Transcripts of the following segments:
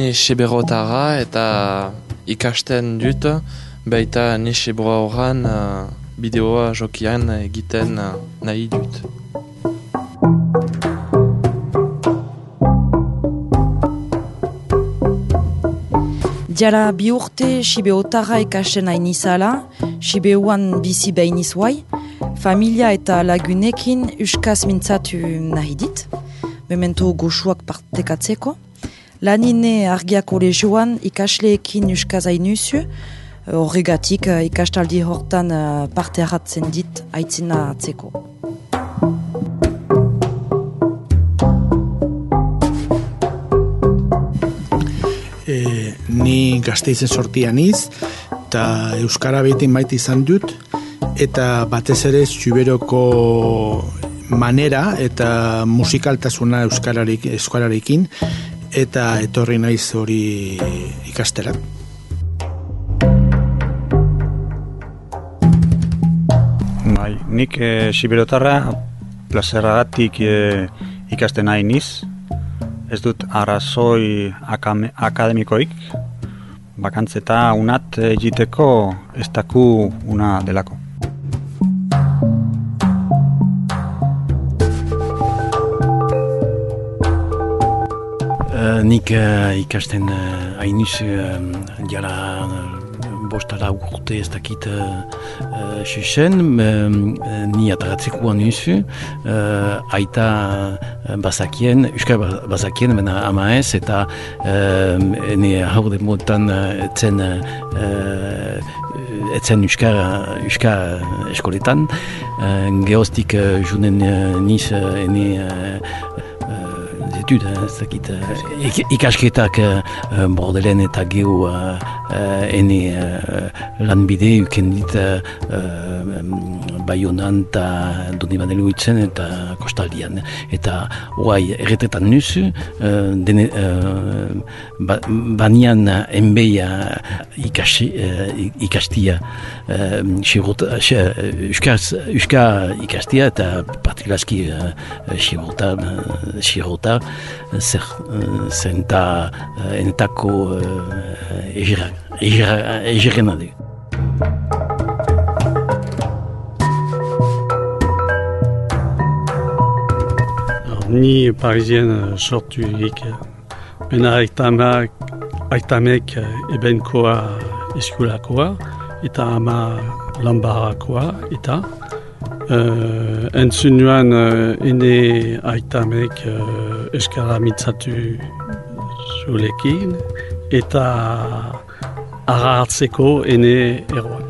ne Siberotara eta ikasten dut, baita ne Sibero horran bideoa jokian egiten nahi dut. Jara 2 urte Siberotara ikasten hain izala, Siberuan bizi behin izuai, familia eta lagunekin euskaz mintzatu nahi dit, memento goxuak partekatzeko. Lanine Argia Kolegioan ikasleekin euskaz hain usu, horregatik ikastaldi hortan parte hartzen dit aitzina atzeko. Ni Gasteizen sortia niz, eta euskara beti maite izan dut, eta batez ere Siberoko manera eta musikaltasuna euskararekin, eta etorri naiz hori ikastera. Bai, nik Siberotarra plazeragatik ikasten nahi niz. Ez dut arrazoi akademikoik, bakantzeta unat egiteko ez daku una delako. Nik ikasten hainuz jara bostara urte ez dakit xuxen, ni ataratzekoan nuzu, aita bazakien, euskar bazakien, bena ama ez, eta ene haurde motan etzen euskar eskoletan, gehoztik junen niz ene ikasketak Bordelen eta gehu ene lanbide uken dit Baionan eta Donibane eta Kostaldian. Eta hoai erretretan nuzu, banian enbeia ikastia, euskar ikastia eta partikulazki xirota, zenta enetako egerena du. Ni Parisien sorturik, bena aitamek ebenkoa eskulakoa, eta ama lanbarakoa, eta entzun nuan ene aitamek euskara mintzatu zulekin, eta ara hartzeko ene eroak.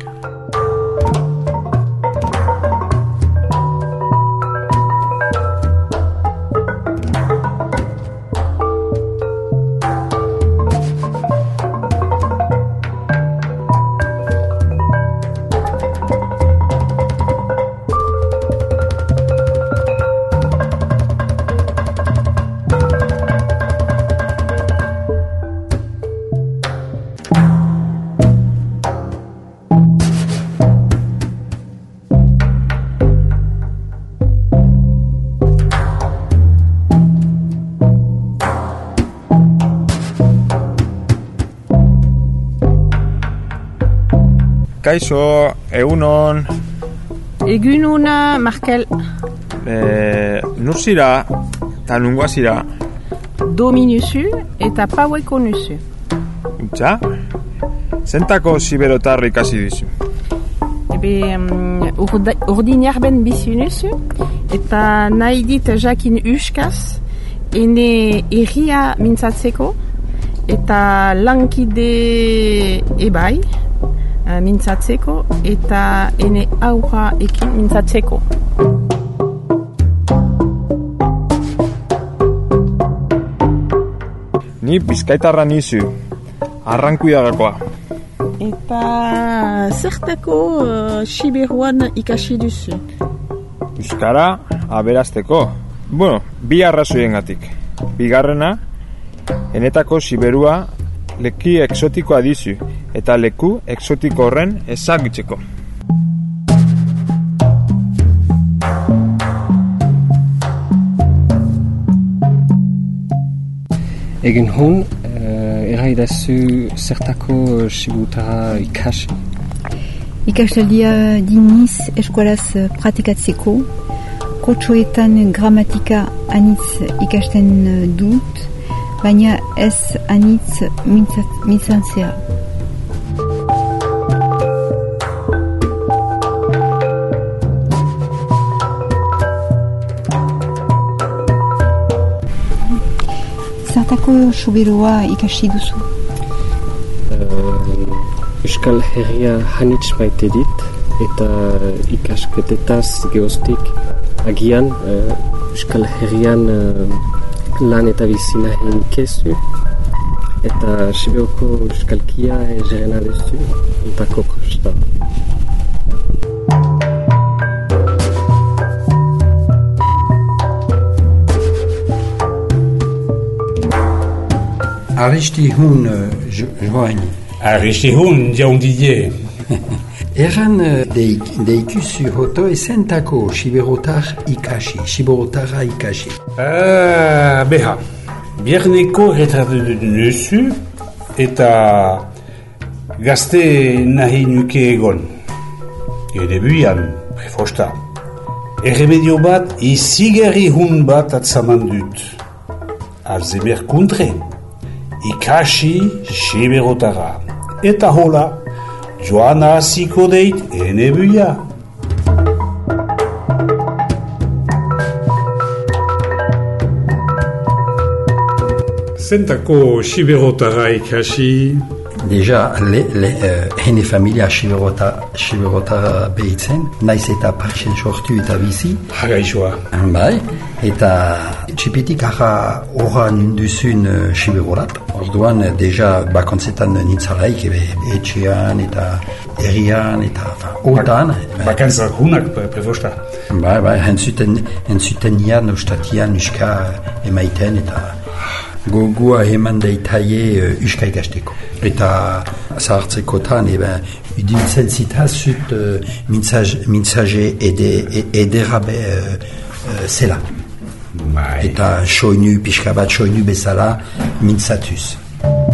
Kaixo, egunon. Egunona, Markel. Nur zira, eta nungoa zira? Dominuzu eta paueko nuzu. Utsa? Zentako Siberotar ikasi dizu? Ordinar bizi nuzu, eta nahi dit jakin euskaz, ene erria mintzatzeko, eta lankide ebai, mintzatzeko eta ene aurra ekin mintzatzeko. Ni Bizkaitarra nizu, Arrankudiagakoa. Eta zertako Siberuan ikasi duzu? Euskara aberasteko. Bueno, bi arrazoiengatik. Bigarrena, enetako Siberua leki exotikoa dizu, eta leku exotiko horren ezagutzeko. Egin hun, erraidazu zertako Siberutara ikasi? Ikastaldia diniz eskolaz pratikatzeko, kotxoetan gramatika anitz ikasten dut, baina ez anitz mintzantzea. Zertako Siberua ikasi duzu? Euskal Herria hanitz maite dit, eta ikasketetaz geoztik agian Euskal Herrian lan eta bizina henikezu, eta Siberuko euskalkia ezerena duzu, ontako kosta. Aristihun joan. Aristihun jaundie. Eran deikuzu hoto ezentako Siberotar ikasi, Siberotara ikasi. Beha, bierneko retratu duzu eta gazte nahi nuke egon. Edebuian, prefosta. Erremedio bat izigarri hun bat atzaman dut. Alzheimer kontre. Ikasi Siberotara. Eta hola, joan hasiko deit enebuia. Zentako Siberotara ikasi? Deja, hene familia Siberotara behitzen, naiz eta parxen sortu eta bizi. Hagaixoa. Bai, eta txipitik horra ninduzun Siberorat. Orduan, deja, bakontzetan nintzalaik, etxean eta herrian eta otan. Bakantzak hunak, prefosta. Bai, entzuten nian ustatian uska emaiten eta gogua eman daitaie uska ikasteko. Eta zahartzekotan, udintzen zitazut mintzaje ederabe zela. Eta pixka bat soinu bezala mintzatuz.